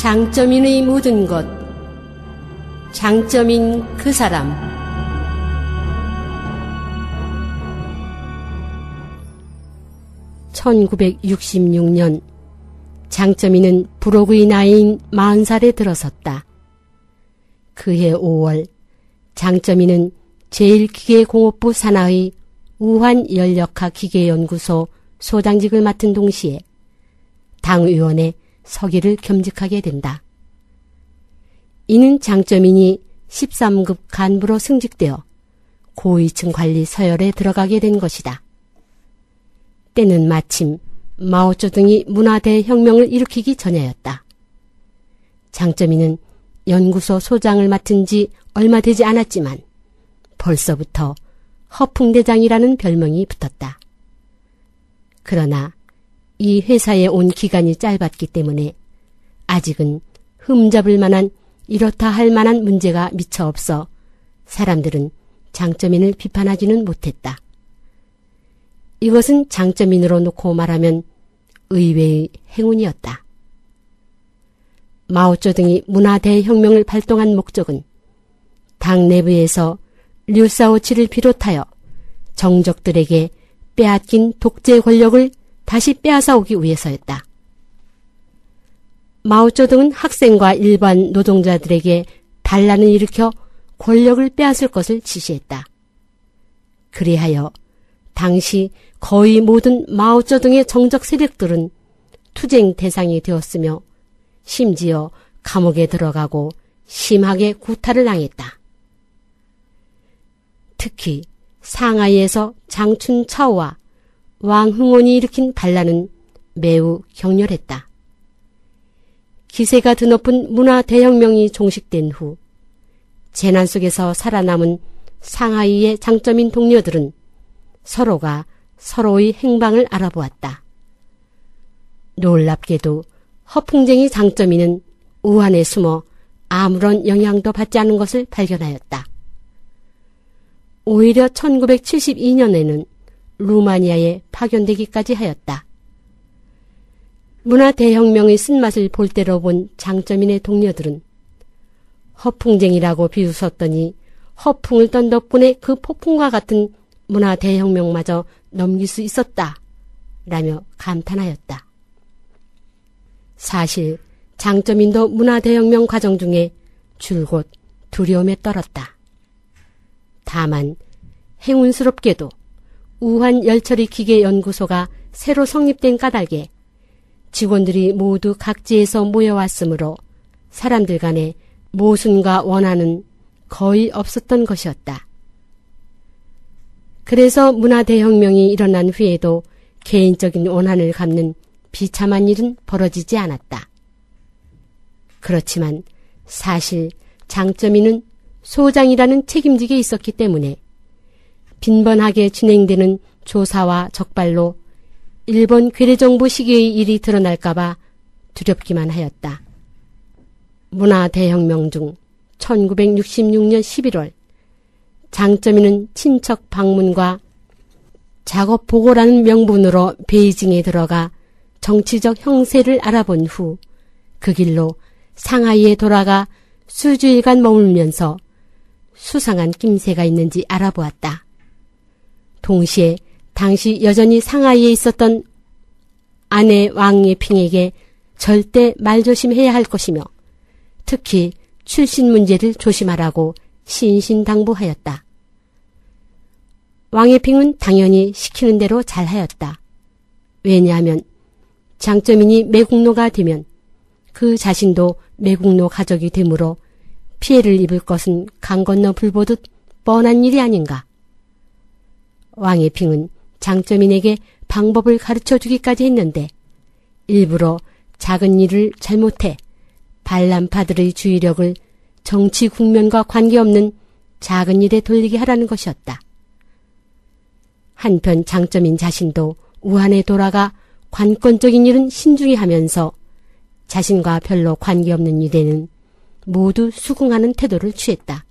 장점인의 모든 것. 장점인 그 사람. (1966년) 장점인은 부록의 나이인 40살에 들어섰다. 그해 5월 장점인은 제1기계공업부 산하의 우환연력학기계연구소 소장직을 맡은 동시에 당의원의 서기를 겸직하게 된다. 이는 장점인이 13급 간부로 승직되어 고위층 관리 서열에 들어가게 된 것이다. 때는 마침 마오쩌둥이 문화대혁명을 일으키기 전이었다. 장점인은 연구소 소장을 맡은 지 얼마 되지 않았지만 벌써부터 허풍대장이라는 별명이 붙었다. 그러나 이 회사에 온 기간이 짧았기 때문에 아직은 흠잡을 만한 이렇다 할 만한 문제가 미처 없어 사람들은 장점인을 비판하지는 못했다. 이것은 장점인으로 놓고 말하면 의외의 행운이었다. 마오쩌둥이 문화대혁명을 발동한 목적은 당 내부에서 류사오치를 비롯하여 정적들에게 빼앗긴 독재 권력을 다시 빼앗아오기 위해서였다. 마오쩌둥은 학생과 일반 노동자들에게 반란을 일으켜 권력을 빼앗을 것을 지시했다. 그리하여 당시 거의 모든 마오쩌둥의 정적 세력들은 투쟁 대상이 되었으며 심지어 감옥에 들어가고 심하게 구타를 당했다. 특히 상하이에서 장춘 차오와 왕흥원이 일으킨 반란은 매우 격렬했다. 기세가 드높은 문화대혁명이 종식된 후 재난 속에서 살아남은 상하이의 장점인 동료들은 서로가 서로의 행방을 알아보았다. 놀랍게도 허풍쟁이 장점인은 우한에 숨어 아무런 영향도 받지 않은 것을 발견하였다. 오히려 1972년에는 루마니아에 파견되기까지 하였다. 문화대혁명의 쓴맛을 볼 대로 본 장점인의 동료들은 허풍쟁이라고 비웃었더니 허풍을 떤 덕분에 그 폭풍과 같은 문화대혁명마저 넘길 수 있었다 라며 감탄하였다. 사실 장점인도 문화대혁명 과정 중에 줄곧 두려움에 떨었다. 다만 행운스럽게도 우한열처리기계연구소가 새로 성립된 까닭에 직원들이 모두 각지에서 모여왔으므로 사람들 간에 모순과 원한은 거의 없었던 것이었다. 그래서 문화대혁명이 일어난 후에도 개인적인 원한을 갚는 비참한 일은 벌어지지 않았다. 그렇지만 사실 장점인은 소장이라는 책임직에 있었기 때문에 빈번하게 진행되는 조사와 적발로 일본 괴뢰정부 시기의 일이 드러날까봐 두렵기만 하였다. 문화대혁명 중 1966년 11월 장점인은 친척 방문과 작업 보고라는 명분으로 베이징에 들어가 정치적 형세를 알아본 후 그 길로 상하이에 돌아가 수주일간 머물면서 수상한 낌새가 있는지 알아보았다. 동시에 당시 여전히 상하이에 있었던 아내 왕예핑에게 절대 말조심해야 할 것이며 특히 출신 문제를 조심하라고 신신당부하였다. 왕예핑은 당연히 시키는 대로 잘하였다. 왜냐하면 장점인이 매국노가 되면 그 자신도 매국노 가족이 되므로 피해를 입을 것은 강 건너 불 보듯 뻔한 일이 아닌가. 왕예핑은 장점인에게 방법을 가르쳐주기까지 했는데 일부러 작은 일을 잘못해 반란파들의 주의력을 정치 국면과 관계없는 작은 일에 돌리게 하라는 것이었다. 한편 장점인 자신도 우한에 돌아가 관건적인 일은 신중히 하면서 자신과 별로 관계없는 일에는 모두 수긍하는 태도를 취했다.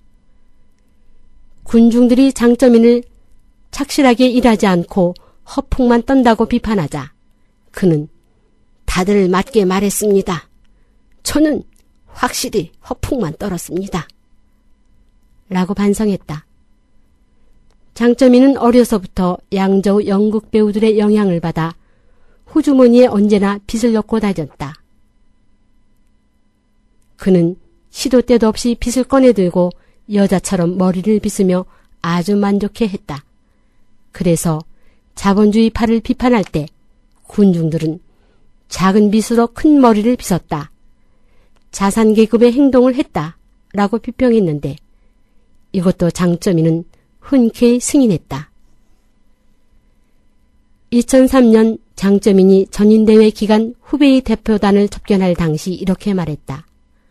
군중들이 장점인을 착실하게 일하지 않고 허풍만 떤다고 비판하자 그는 다들 맞게 말했습니다. 저는 확실히 허풍만 떨었습니다. 라고 반성했다. 장점이는 어려서부터 양저우 연극 배우들의 영향을 받아 호주머니에 언제나 빚을 넣고 다녔다. 그는 시도 때도 없이 빚을 꺼내들고 여자처럼 머리를 빗으며 아주 만족해했다. 그래서 자본주의 파를 비판할 때 군중들은 작은 빚으로 큰 머리를 빗었다. 자산계급의 행동을 했다. 라고 비평했는데 이것도 장점이는 흔쾌히 승인했다. 2003년 장점인이 전인대회 기간 후베이 대표단을 접견할 당시 이렇게 말했다.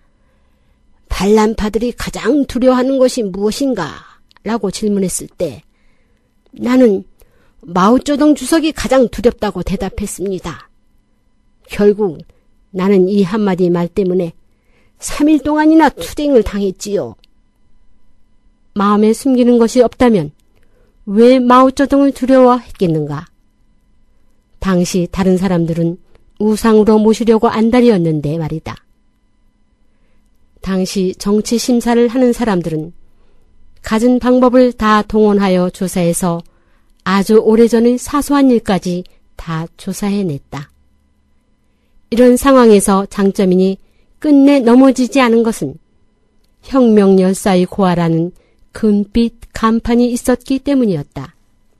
반란파들이 가장 두려워하는 것이 무엇인가? 라고 질문했을 때 나는 마오쩌둥 주석이 가장 두렵다고 대답했습니다. 결국 나는 이 한마디 말 때문에 3일 동안이나 투쟁을 당했지요. 마음에 숨기는 것이 없다면 왜 마오쩌둥을 두려워했겠는가? 당시 다른 사람들은 우상으로 모시려고 안달이었는데 말이다. 당시 정치 심사를 하는 사람들은 가진 방법을 다 동원하여 조사해서 아주 오래전의 사소한 일까지 다 조사해냈다. 이런 상황에서 장점인이 끝내 넘어지지 않은 것은 혁명 열사의 고아라는 금빛 간판이 있었기 때문이었다.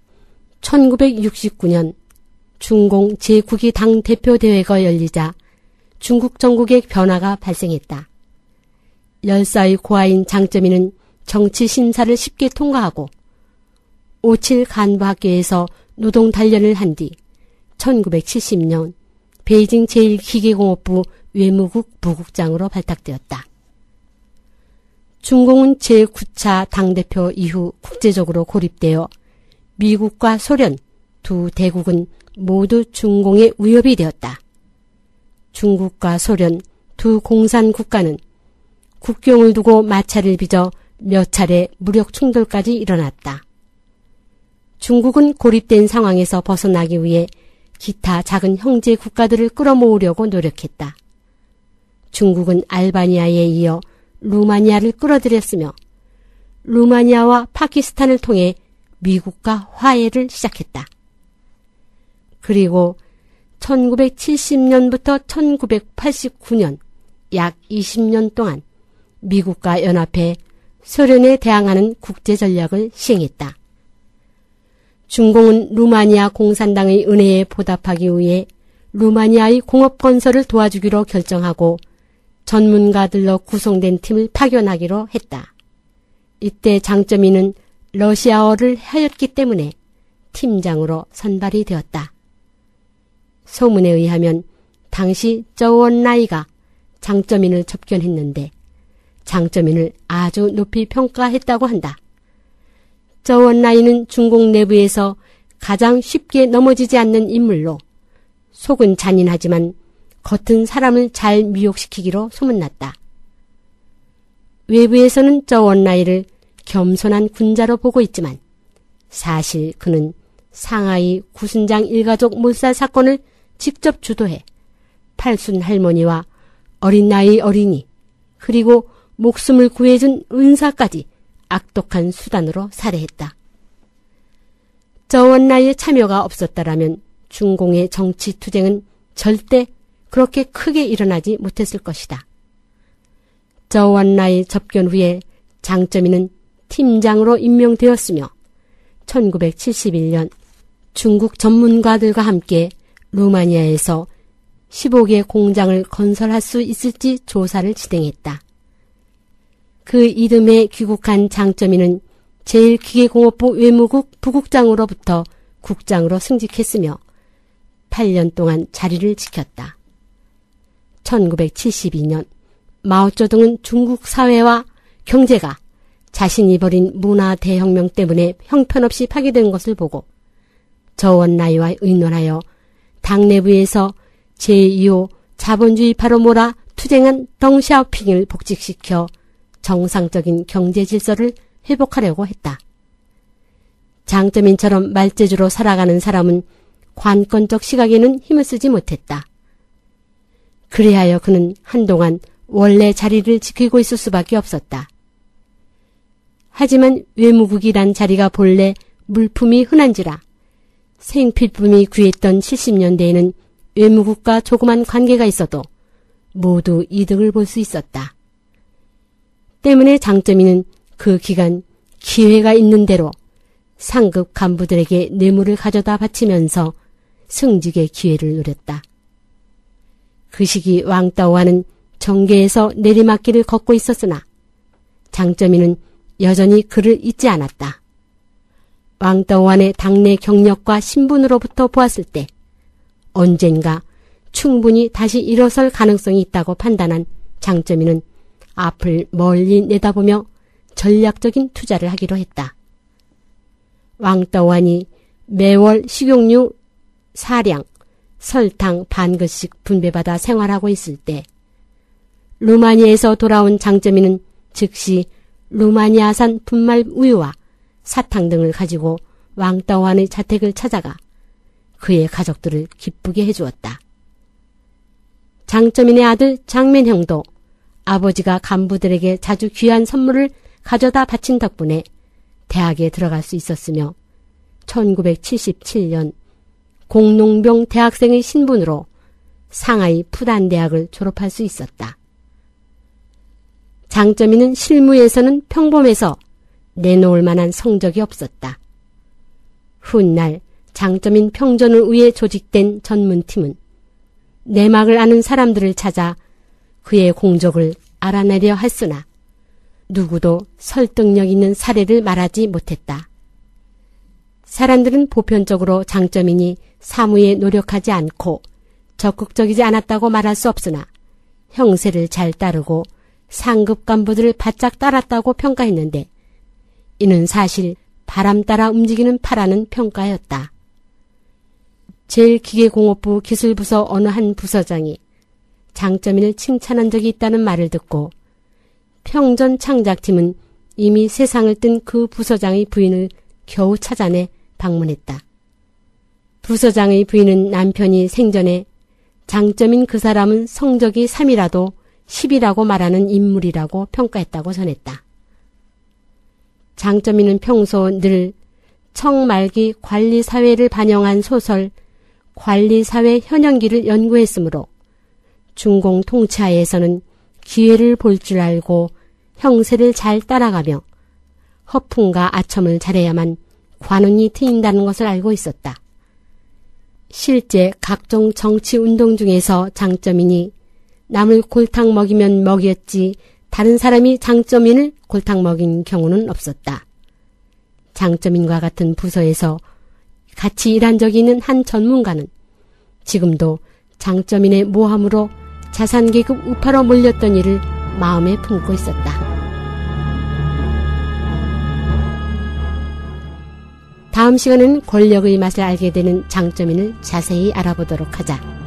1969년 중공 제9기 당대표대회가 열리자 중국 전국에 변화가 발생했다. 열사의 고아인 장점인은 정치 심사를 쉽게 통과하고 57 간부학교에서 노동 단련을 한 뒤 1970년 베이징 제1기계공업부 외무국 부국장으로 발탁되었다. 중공은 제9차 당대표 이후 국제적으로 고립되어 미국과 소련 두 대국은 모두 중공의 위협이 되었다. 중국과 소련 두 공산국가는 국경을 두고 마찰을 빚어 몇 차례 무력 충돌까지 일어났다. 중국은 고립된 상황에서 벗어나기 위해 기타 작은 형제 국가들을 끌어모으려고 노력했다. 중국은 알바니아에 이어 루마니아를 끌어들였으며 루마니아와 파키스탄을 통해 미국과 화해를 시작했다. 그리고 1970년부터 1989년 약 20년 동안 미국과 연합해 소련에 대항하는 국제전략을 시행했다. 중공은 루마니아 공산당의 은혜에 보답하기 위해 루마니아의 공업건설을 도와주기로 결정하고 전문가들로 구성된 팀을 파견하기로 했다. 이때 장점인은 러시아어를 하였기 때문에 팀장으로 선발이 되었다. 소문에 의하면 당시 저원라이가 장점인을 접견했는데 장점인을 아주 높이 평가했다고 한다. 저원라이는 중공 내부에서 가장 쉽게 넘어지지 않는 인물로 속은 잔인하지만 겉은 사람을 잘 미혹시키기로 소문났다. 외부에서는 저원라이를 겸손한 군자로 보고 있지만 사실 그는 상하이 구순장 일가족 몰살 사건을 직접 주도해 팔순 할머니와 어린 나이 어린이 그리고 목숨을 구해준 은사까지 악독한 수단으로 살해했다. 저원라이의 참여가 없었다라면 중공의 정치 투쟁은 절대 그렇게 크게 일어나지 못했을 것이다. 저원라이 접견 후에 장점인은 팀장으로 임명되었으며 1971년 중국 전문가들과 함께 루마니아에서 15개 공장을 건설할 수 있을지 조사를 진행했다. 그 이듬해 귀국한 장점인은 제1기계공업부 외무국 부국장으로부터 국장으로 승직했으며 8년 동안 자리를 지켰다. 1972년 마오쩌둥은 중국 사회와 경제가 자신이 벌인 문화 대혁명 때문에 형편없이 파괴된 것을 보고 저원라이와 의논하여 당 내부에서 제2호 자본주의파로 몰아 투쟁한 덩샤오핑을 복직시켜 정상적인 경제 질서를 회복하려고 했다. 장점인처럼 말재주로 살아가는 사람은 관건적 시각에는 힘을 쓰지 못했다. 그리하여 그는 한동안 원래 자리를 지키고 있을 수밖에 없었다. 하지만 외무국이란 자리가 본래 물품이 흔한지라 생필품이 귀했던 70년대에는 외무국과 조그만 관계가 있어도 모두 이득을 볼 수 있었다. 때문에 장점이는 그 기간 기회가 있는 대로 상급 간부들에게 뇌물을 가져다 바치면서 승직의 기회를 노렸다. 그 시기 왕따오와는 정계에서 내리막길을 걷고 있었으나 장점이는 여전히 그를 잊지 않았다. 왕따오완의 당내 경력과 신분으로부터 보았을 때 언젠가 충분히 다시 일어설 가능성이 있다고 판단한 장점이는 앞을 멀리 내다보며 전략적인 투자를 하기로 했다. 왕따오완이 매월 식용유 4량, 설탕 반 그릇씩 분배받아 생활하고 있을 때 루마니아에서 돌아온 장점이는 즉시 루마니아산 분말 우유와 사탕 등을 가지고 왕따오완의 자택을 찾아가 그의 가족들을 기쁘게 해주었다. 장점인의 아들 장면형도 아버지가 간부들에게 자주 귀한 선물을 가져다 바친 덕분에 대학에 들어갈 수 있었으며 1977년 공농병 대학생의 신분으로 상하이 푸단대학을 졸업할 수 있었다. 장점인은 실무에서는 평범해서 내놓을 만한 성적이 없었다. 훗날 장점인 평전을 위해 조직된 전문팀은 내막을 아는 사람들을 찾아 그의 공적을 알아내려 했으나 누구도 설득력 있는 사례를 말하지 못했다. 사람들은 보편적으로 장점인이 사무에 노력하지 않고 적극적이지 않았다고 말할 수 없으나 형세를 잘 따르고 상급 간부들을 바짝 따랐다고 평가했는데 이는 사실 바람 따라 움직이는 파라는 평가였다. 제일기계공업부 기술부서 어느 한 부서장이 장점인을 칭찬한 적이 있다는 말을 듣고 평전 창작팀은 이미 세상을 뜬 그 부서장의 부인을 겨우 찾아내 방문했다. 부서장의 부인은 남편이 생전에 장점인 그 사람은 성적이 3이라도 10이라고 말하는 인물이라고 평가했다고 전했다. 장점인은 평소 늘 청말기 관리사회를 반영한 소설 관리사회 현영기를 연구했으므로 중공 통치하에서는 기회를 볼 줄 알고 형세를 잘 따라가며 허풍과 아첨을 잘해야만 관운이 트인다는 것을 알고 있었다. 실제 각종 정치운동 중에서 장점인이 남을 골탕 먹이면 먹였지 다른 사람이 장점인을 골탕 먹인 경우는 없었다. 장점인과 같은 부서에서 같이 일한 적이 있는 한 전문가는 지금도 장점인의 모함으로 자산계급 우파로 몰렸던 일을 마음에 품고 있었다. 다음 시간에는 권력의 맛을 알게 되는 장점인을 자세히 알아보도록 하자.